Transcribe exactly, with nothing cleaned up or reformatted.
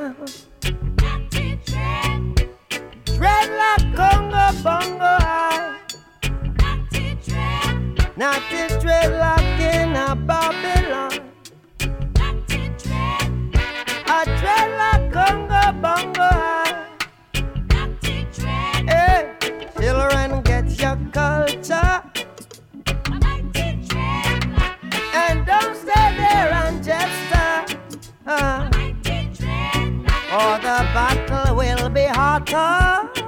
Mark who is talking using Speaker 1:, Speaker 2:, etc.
Speaker 1: Dreadlock Congo Bongo I. Natty dreadlock in a Babylon. A dreadlock Congo Bongo I. Hey, children, get your culture. And don't stay there and just uh, uh, or the battle will be hotter.